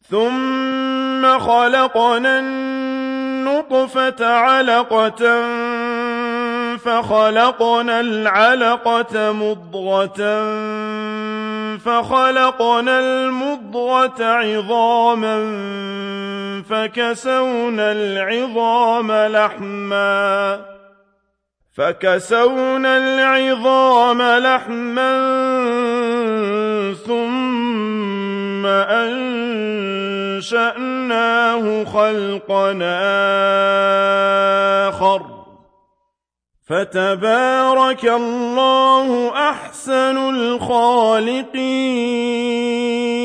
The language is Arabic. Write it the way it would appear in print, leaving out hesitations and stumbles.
ثم خلقنا النطفة علقة فخلقنا العلقة مضغة فخلقنا المضغة عظاما فكسونا العظام لحما ثم أنشأناه خلقا آخر فتبارك الله أحسن الخالقين.